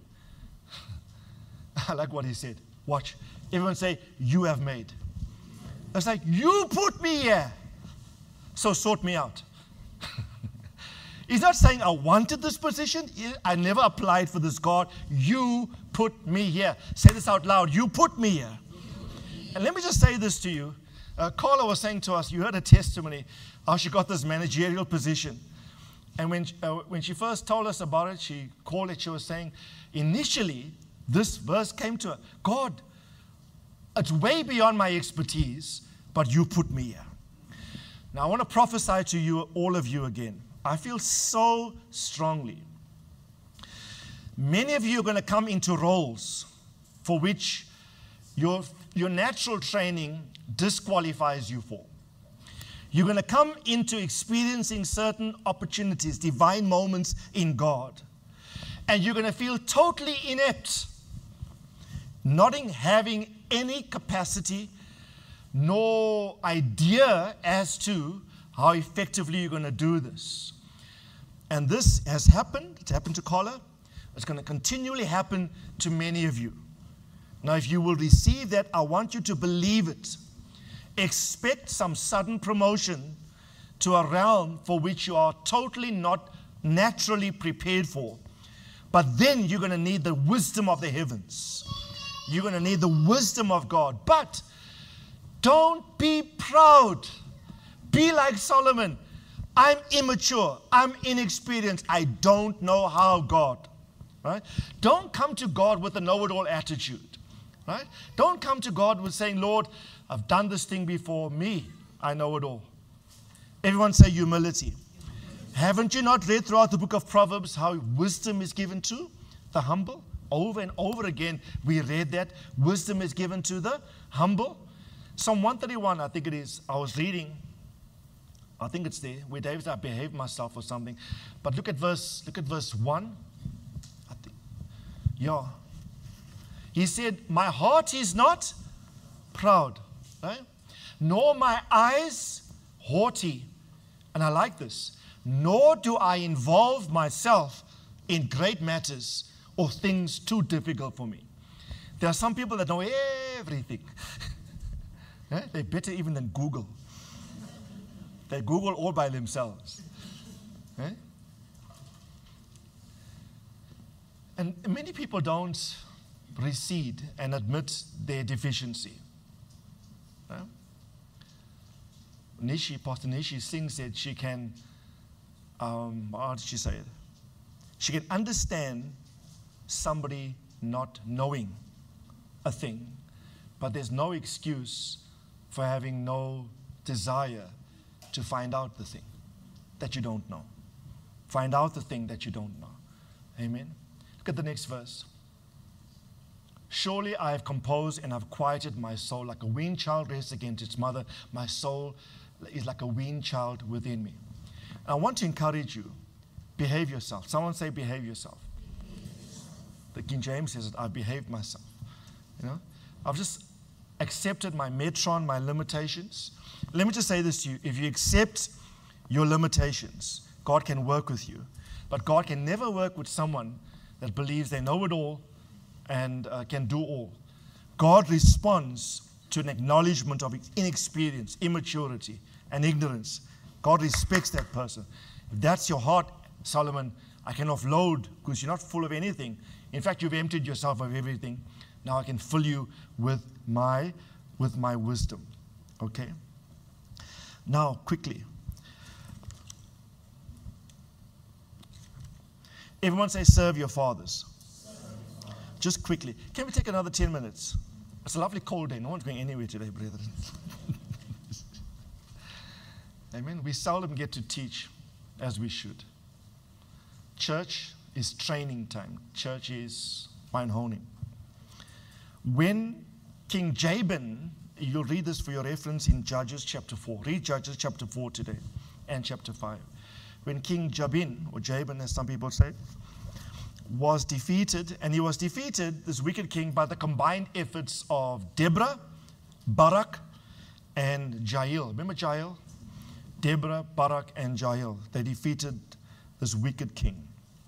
I like what he said. Watch. Everyone say, you have made. It's like, you put me here. So sort me out. He's not saying I wanted this position. I never applied for this, God. You put me here. Say this out loud. You put me here. And let me just say this to you. Carla was saying to us, you heard a testimony, how she got this managerial position. And when she first told us about it, she called it, she was saying, initially, this verse came to her. God, it's way beyond my expertise, but you put me here. Now, I want to prophesy to you, all of you again. I feel so strongly. Many of you are going to come into roles for which your natural training disqualifies you for. You're going to come into experiencing certain opportunities, divine moments in God. And you're going to feel totally inept, not having any capacity nor idea as to how effectively you're going to do this. And this has happened. It's happened to Carla. It's going to continually happen to many of you. Now, if you will receive that, I want you to believe it. Expect some sudden promotion to a realm for which you are totally not naturally prepared for. But then you're going to need the wisdom of the heavens. You're going to need the wisdom of God. But don't be proud. Be like Solomon. I'm immature. I'm inexperienced. I don't know how, God. Right? Don't come to God with a know-it-all attitude. Right? Don't come to God with saying, Lord, I've done this thing before. Me, I know it all. Everyone say humility. Haven't you not read throughout the book of Proverbs how wisdom is given to the humble? Over and over again, we read that. Wisdom is given to the humble. Psalm 131, I think it is. I was reading. I think it's there, where David said, I behaved myself or something. But look at verse 1. I think, yeah. He said, my heart is not proud, right? Nor my eyes haughty. And I like this. Nor do I involve myself in great matters or things too difficult for me. There are some people that know everything. They're better even than Google. They Google all by themselves. And many people don't recede and admit their deficiency. Right? Pastor Nishi Singh said she can, how did she say it? She can understand somebody not knowing a thing, but there's no excuse for having no desire to find out the thing that you don't know. Find out the thing that you don't know. Amen. Look at the next verse. Surely I have composed and have quieted my soul like a weaned child rests against its mother. My soul is like a weaned child within me. And I want to encourage you, behave yourself. Someone say, behave yourself. The King James says it, I've behaved myself. You know, I've just accepted my metron, my limitations. Let me just say this to you. If you accept your limitations, God can work with you. But God can never work with someone that believes they know it all and can do all. God responds to an acknowledgement of inexperience, immaturity, and ignorance. God respects that person. If that's your heart, Solomon, I can offload because you're not full of anything. In fact, you've emptied yourself of everything. Now I can fill you with my wisdom. Okay? Now, quickly. Everyone say, serve your fathers. Just quickly. Can we take another 10 minutes? It's a lovely cold day. No one's going anywhere today, brethren. Amen. We seldom get to teach as we should. Church is training time. Church is weinhoning. When King Jabin, you'll read this for your reference in Judges chapter 4. Read Judges chapter 4 today and chapter 5. When King Jabin, or Jabin as some people say, was defeated, and he was defeated, this wicked king, by the combined efforts of Deborah, Barak, and Jael. Remember Jael? Deborah, Barak, and Jael. They defeated this wicked king.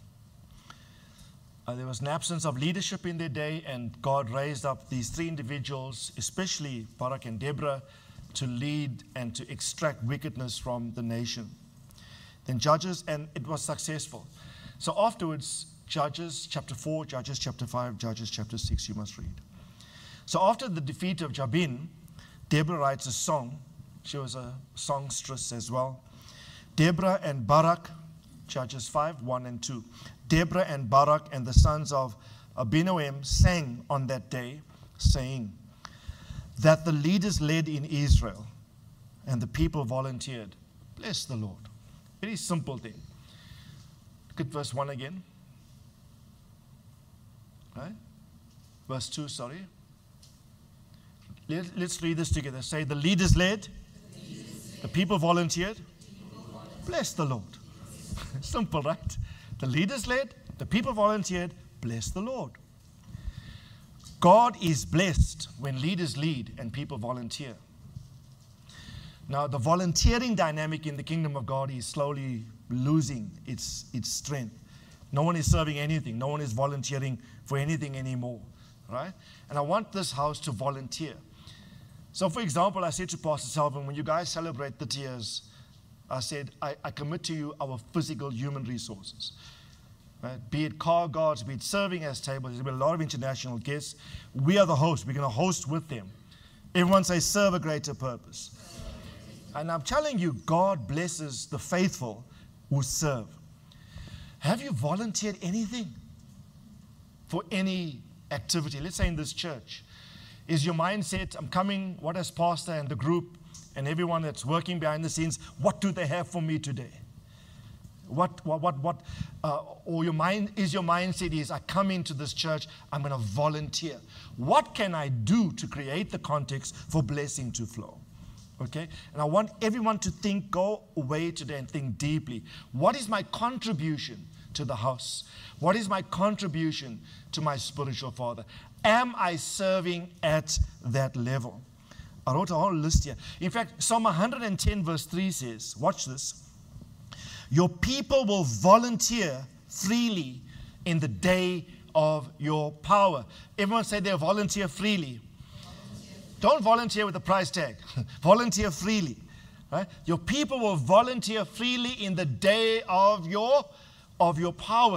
There was an absence of leadership in their day, and God raised up these three individuals, especially Barak and Deborah, to lead and to extract wickedness from the nation. Then Judges, and it was successful. So afterwards, Judges chapter 4, Judges chapter 5, Judges chapter 6, you must read. So after the defeat of Jabin, Deborah writes a song. She was a songstress as well. Deborah and Barak, Judges 5, 1 and 2. Deborah and Barak and the sons of Abinoam sang on that day, saying that the leaders led in Israel and the people volunteered. Bless the Lord. Very simple thing. Look at verse 1 again. Right? Verse 2, sorry. Let's read this together. Say, the leaders led, the people volunteered. Bless the Lord. Simple, right? The leaders led, the people volunteered. Bless the Lord. God is blessed when leaders lead and people volunteer. Now, the volunteering dynamic in the kingdom of God is slowly losing its strength. No one is serving anything. No one is volunteering for anything anymore, right? And I want this house to volunteer. So, for example, I said to Pastor Selvin, when you guys celebrate the years, I said, I commit to you our physical human resources. Right? Be it car guards, be it serving as tables. There's been a lot of international guests. We are the host. We're going to host with them. Everyone say, serve a greater purpose. And I'm telling you, God blesses the faithful who serve. Have you volunteered anything for any activity? Let's say in this church. Is your mindset, I'm coming, what as pastor and the group and everyone that's working behind the scenes, what do they have for me today? Or your mindset is, I come into this church, I'm going to volunteer. What can I do to create the context for blessing to flow? Okay? And I want everyone to go away today and think deeply. What is my contribution to the house? What is my contribution to my spiritual father? Am I serving at that level? I wrote a whole list here. In fact, Psalm 110 verse 3 says, watch this. Your people will volunteer freely in the day of your power. Everyone say they'll volunteer freely. Don't volunteer with a price tag. Volunteer freely. Right? Your people will volunteer freely in the day of your power.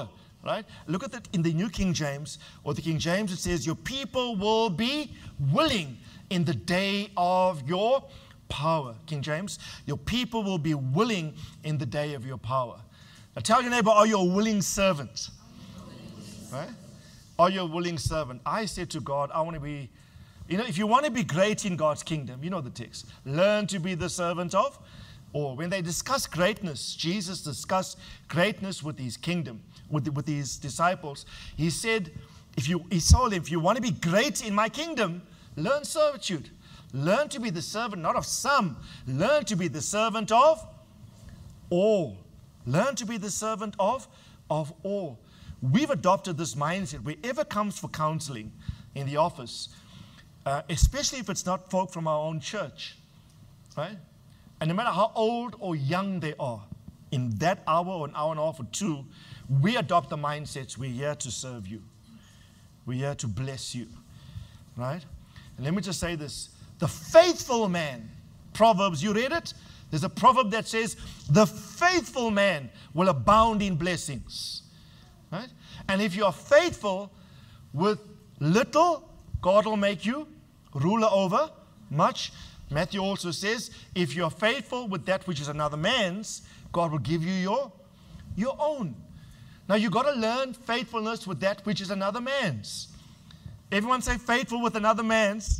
Right? Look at it in the New King James, or the King James, it says, your people will be willing in the day of your power. King James, your people will be willing in the day of your power. Now tell your neighbor, are you a willing servant? Right? Are you a willing servant? I said to God, I want to be, if you want to be great in God's kingdom, you know the text, learn to be the servant of, or when they discuss greatness, Jesus discussed greatness with his kingdom, with his disciples. He said, he told them, if you want to be great in my kingdom, learn servitude. Learn to be the servant, not of some. Learn to be the servant of all. Learn to be the servant of all. We've adopted this mindset. Wherever comes for counseling in the office, especially if it's not folk from our own church, right? And no matter how old or young they are, in that hour or an hour and a half or two, we adopt the mindsets, we're here to serve you. We're here to bless you, right? And let me just say this. The faithful man, Proverbs, you read it? There's a proverb that says, the faithful man will abound in blessings, right? And if you are faithful with little, God will make you ruler over much. Matthew also says, if you are faithful with that which is another man's, God will give you your own. Now you've got to learn faithfulness with that which is another man's. Everyone say faithful with another man's.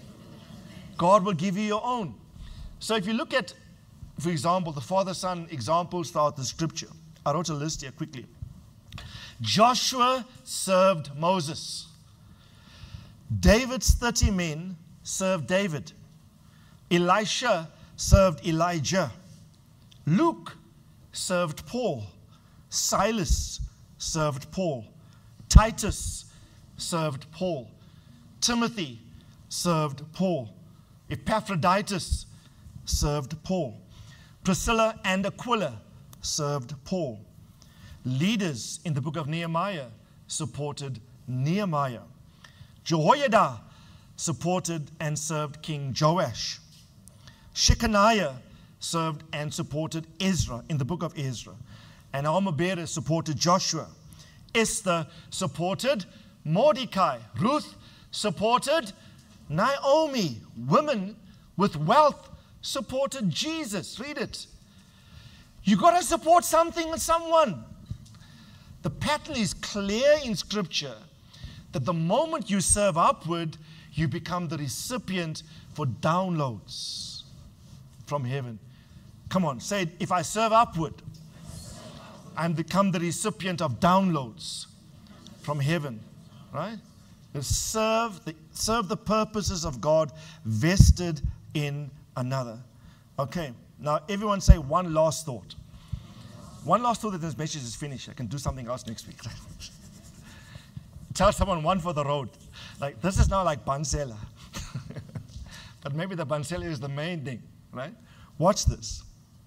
God will give you your own. So if you look at, for example, the father-son examples throughout the scripture. I wrote a list here quickly. Joshua served Moses. David's 30 men served David. Elisha served Elijah. Luke served Paul. Silas served Paul. Titus served Paul. Timothy served Paul. Epaphroditus served Paul. Priscilla and Aquila served Paul. Leaders in the book of Nehemiah supported Nehemiah. Jehoiada supported and served King Joash. Shechaniah served and supported Ezra in the book of Ezra. And armor-bearer supported Joshua. Esther supported Mordecai. Ruth supported Naomi. Women with wealth supported Jesus. Read it. You got to support something and someone. The pattern is clear in Scripture that the moment you serve upward, you become the recipient for downloads from heaven. Come on, say it. If I serve upward, I become the recipient of downloads from heaven. Right? Serve the purposes of God vested in another. Okay, now everyone say one last thought. One last thought that this message is finished. I can do something else next week. Tell someone one for the road. Like, this is now like Bansela. But maybe the Bansela is the main thing, right? Watch this.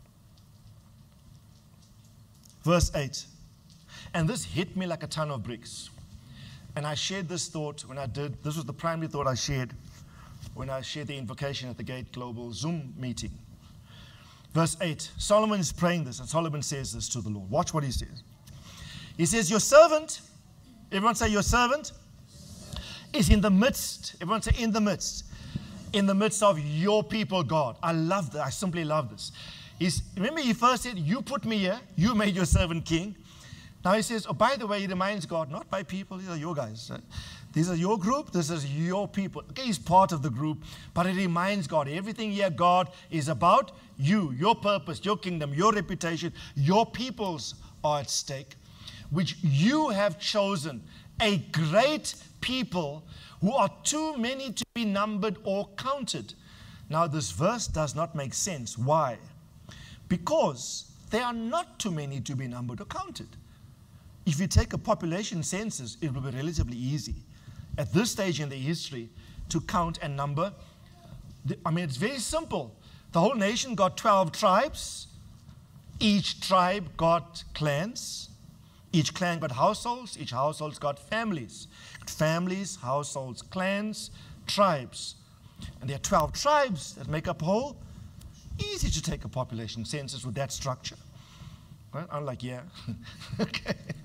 Verse 8. And this hit me like a ton of bricks. And I shared this thought when I did, this was the primary thought I shared when I shared the invocation at the Gate Global Zoom meeting. Verse 8, Solomon is praying this, and Solomon says this to the Lord. Watch what he says. He says, your servant, everyone say your servant, is in the midst, everyone say in the midst of your people, God. I love that. I simply love this. Remember he first said, you put me here, you made your servant king. Now he says, oh, by the way, he reminds God, not by people, these are your guys. Right? These are your group, this is your people. Okay, he's part of the group, but it reminds God, everything here, God, is about you, your purpose, your kingdom, your reputation, your peoples are at stake, which you have chosen, a great people who are too many to be numbered or counted. Now this verse does not make sense. Why? Because there are not too many to be numbered or counted. If you take a population census, it will be relatively easy at this stage in the history to count and number. It's very simple. The whole nation got 12 tribes. Each tribe got clans. Each clan got households. Each household's got families. Families, households, clans, tribes. And there are 12 tribes that make up a whole. Easy to take a population census with that structure. Right? I'm like, yeah. Okay.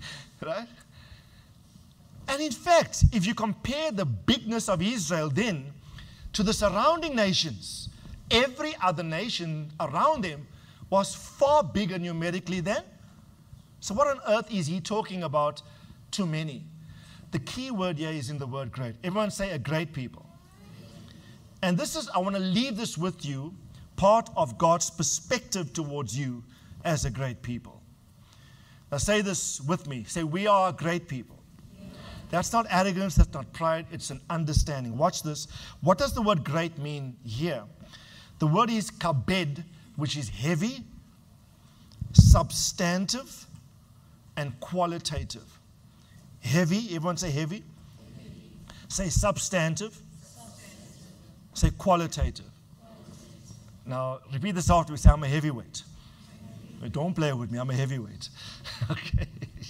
Right? And in fact, if you compare the bigness of Israel then to the surrounding nations, every other nation around them was far bigger numerically than. So what on earth is he talking about too many? The key word here is in the word great. Everyone say a great people. And this is, I want to leave this with you, part of God's perspective towards you as a great people. Now say this with me. Say, we are a great people. That's not arrogance, that's not pride, it's an understanding. Watch this. What does the word great mean here? The word is kabed, which is heavy, substantive, and qualitative. Heavy, everyone say heavy. Say substantive. Say qualitative. Now, repeat this after we say, I'm a heavyweight. Don't play with me, I'm a heavyweight. Okay.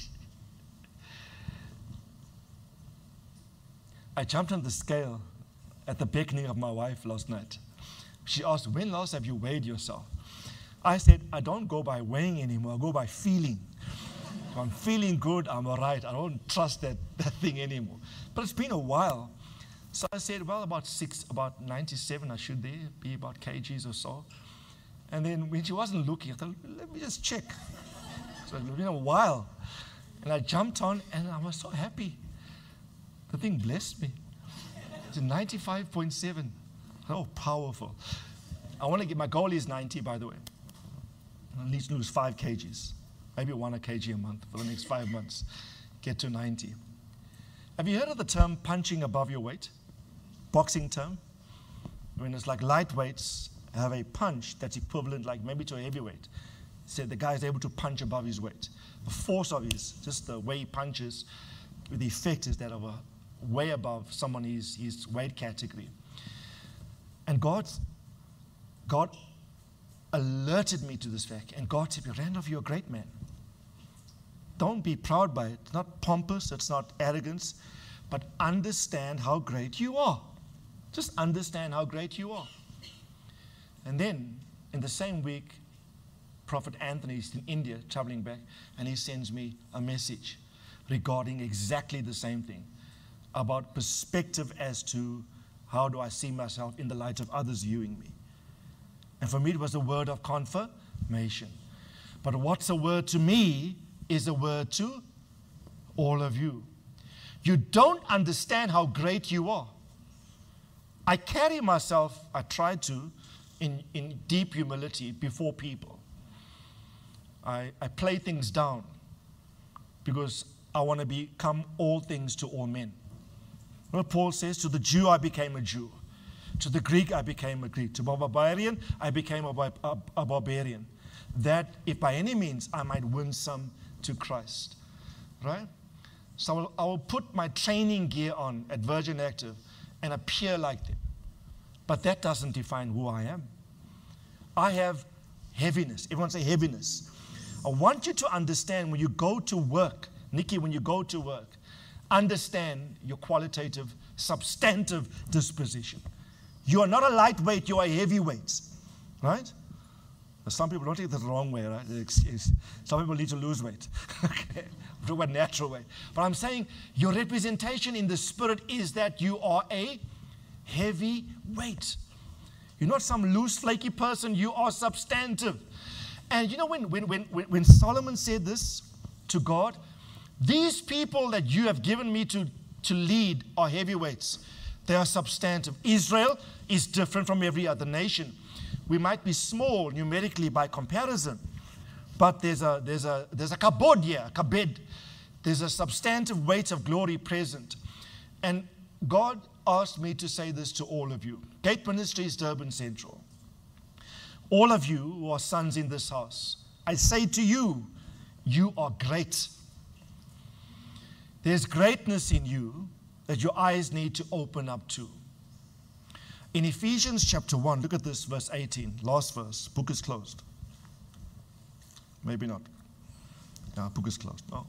I jumped on the scale at the beckoning of my wife last night. She asked, when last have you weighed yourself? I said, I don't go by weighing anymore, I go by feeling. If I'm feeling good, I'm all right. I don't trust that thing anymore. But it's been a while. So I said, well, about 97, I should be about kgs or so. And then when she wasn't looking, I thought, let me just check. So it's been a while. And I jumped on, and I was so happy. The thing blessed me. It's 95.7. Oh, powerful. I want to get, my goal is 90, by the way. At least lose 5 kgs. Maybe 1 kg a month for the next 5 months. Get to 90. Have you heard of the term punching above your weight? Boxing term? When it's like lightweights have a punch that's equivalent like maybe to a heavyweight. So the guy is able to punch above his weight. The force of his, just the way he punches, the effect is that of a way above someone his weight category. And God alerted me to this fact. And God said, Randolph, you're a great man. Don't be proud by it. It's not pompous, it's not arrogance, but understand how great you are. Just understand how great you are. And then, in the same week, Prophet Anthony is in India, traveling back, and he sends me a message regarding exactly the same thing, about perspective as to how do I see myself in the light of others viewing me. And for me, it was a word of confirmation. But what's a word to me is a word to all of you. You don't understand how great you are. I carry myself, I try to, in deep humility before people. I play things down because I want to become all things to all men. What Paul says, to the Jew I became a Jew. To the Greek I became a Greek. To the barbarian I became a barbarian. That if by any means I might win some to Christ. Right? So I will put my training gear on at Virgin Active and appear like them. But that doesn't define who I am. I have heaviness. Everyone say heaviness. I want you to understand when you go to work, Nikki, when you go to work, understand your qualitative, substantive disposition. You are not a lightweight, you are a heavyweight. Right? Some people don't take it the wrong way, right? Some people need to lose weight. Okay. I'm talking about natural weight. But I'm saying your representation in the spirit is that you are a heavy weight. You're not some loose, flaky person. You are substantive. And you know when Solomon said this to God, these people that you have given me to lead are heavyweights. They are substantive. Israel is different from every other nation. We might be small numerically by comparison, but there's a kabod here, kabed. There's a substantive weight of glory present. And God asked me to say this to all of you. Gate Ministries, Durban Central. All of you who are sons in this house, I say to you, you are great. There's greatness in you that your eyes need to open up to. In Ephesians chapter 1, look at this, verse 18, last verse. Book is closed. Maybe not. No, book is closed. No.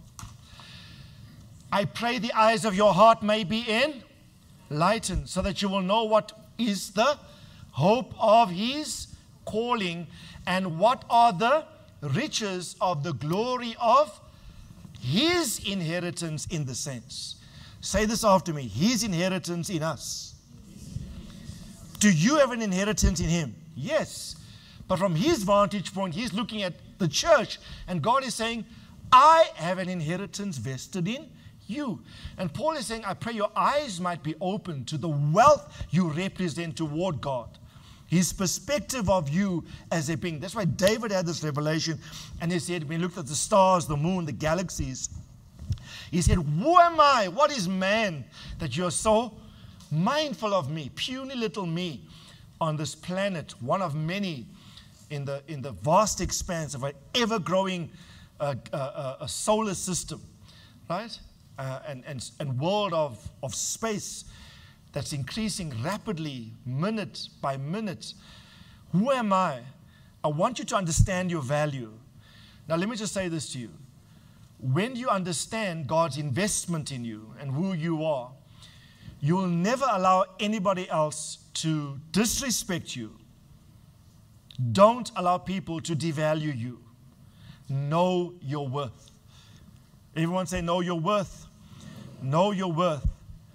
I pray the eyes of your heart may be enlightened, so that you will know what is the hope of his calling and what are the riches of the glory of His inheritance in the saints. Say this after me. His inheritance in us. Do you have an inheritance in Him? Yes. But from His vantage point, He's looking at the church, and God is saying, I have an inheritance vested in you. And Paul is saying, I pray your eyes might be open to the wealth you represent toward God. His perspective of you as a being. That's why David had this revelation, and he said, when he looked at the stars, the moon, the galaxies, he said, who am I? What is man that you're so mindful of me, puny little me on this planet, one of many in the vast expanse of an ever-growing a solar system, right? And world of space that's increasing rapidly, minute by minute. Who am I? I want you to understand your value. Now, let me just say this to you. When you understand God's investment in you and who you are, you will never allow anybody else to disrespect you. Don't allow people to devalue you. Know your worth. Everyone say, know your worth. Know your worth.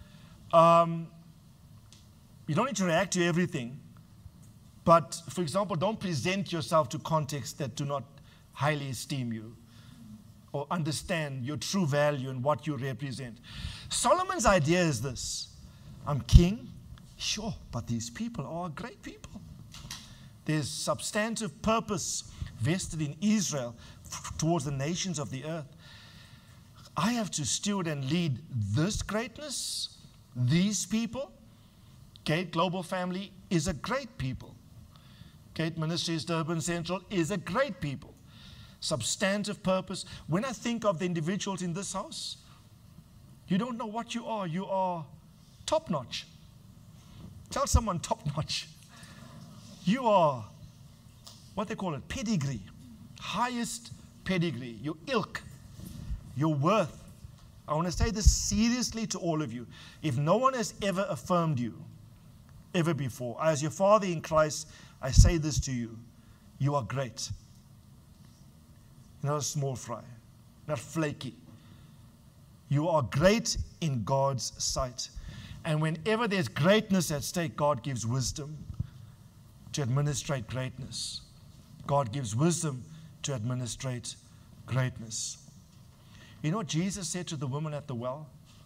You don't need to react to everything. But, for example, don't present yourself to contexts that do not highly esteem you or understand your true value and what you represent. Solomon's idea is this. I'm king, sure, but these people are great people. There's substantive purpose vested in Israel towards the nations of the earth. I have to steward and lead this greatness, these people. Gate Global Family is a great people. Gate Ministries Durban Central is a great people. Substantive purpose. When I think of the individuals in this house, you don't know what you are. You are top-notch. Tell someone top-notch. You are, what they call it, pedigree. Highest pedigree. Your ilk. Your worth. I want to say this seriously to all of you. If no one has ever affirmed you, ever before, as your father in Christ, I say this to you. You are great. You're not a small fry. Not flaky. You are great in God's sight. And whenever there's greatness at stake, God gives wisdom to administrate greatness. God gives wisdom to administrate greatness. You know what Jesus said to the woman at the well?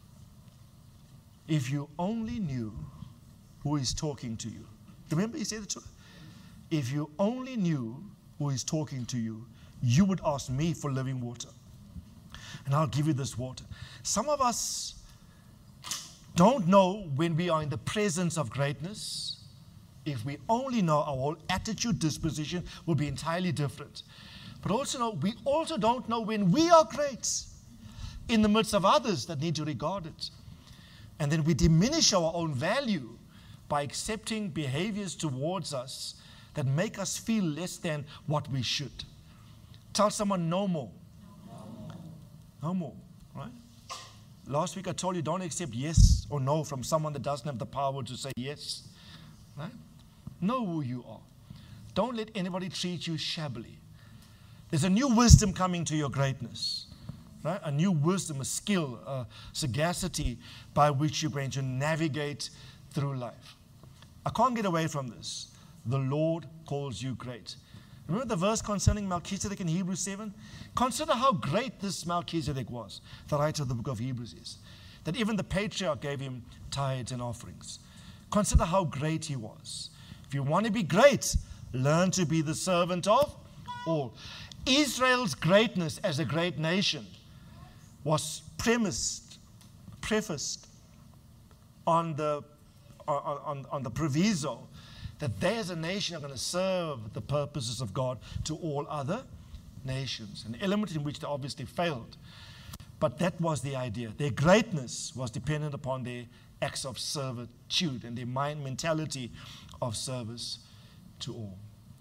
If you only knew who is talking to you. Remember he said it to her? If you only knew who is talking to you, you would ask me for living water. And I'll give you this water. Some of us don't know when we are in the presence of greatness. If we only know, our whole attitude, disposition will be entirely different. But also, we also don't know when we are great in the midst of others that need to regard it. And then we diminish our own value by accepting behaviors towards us that make us feel less than what we should. Tell someone no more. No more, right? Last week I told you don't accept yes or no from someone that doesn't have the power to say yes. Right? Know who you are. Don't let anybody treat you shabbily. There's a new wisdom coming to your greatness. Right? A new wisdom, a skill, a sagacity by which you're going to navigate through life. I can't get away from this. The Lord calls you great. Remember the verse concerning Melchizedek in Hebrews 7? Consider how great this Melchizedek was, the writer of the book of Hebrews is. That even the patriarch gave him tithes and offerings. Consider how great he was. If you want to be great, learn to be the servant of all. Israel's greatness as a great nation was prefaced on the proviso that they as a nation are going to serve the purposes of God to all other nations. An element in which they obviously failed. But that was the idea. Their greatness was dependent upon their acts of servitude and their mentality of service to all.